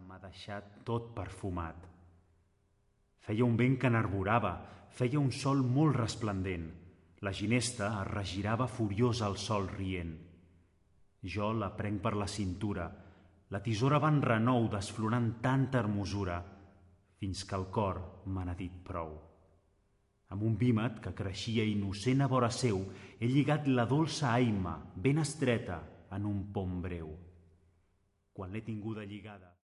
m'ha deixat tot perfumat. Feia un vent que n'arborava, feia un sol molt resplendent. La ginesta es regirava furiosa al sol rient. Jo la prenc per la cintura, la tisora va en renou desflorant tanta hermosura, fins que el cor me n'ha dit prou. Amb un vímet que creixia innocent a vora seu, he lligat la dolça aima ben estreta en un pom breu. Quan l'he tinguda lligada...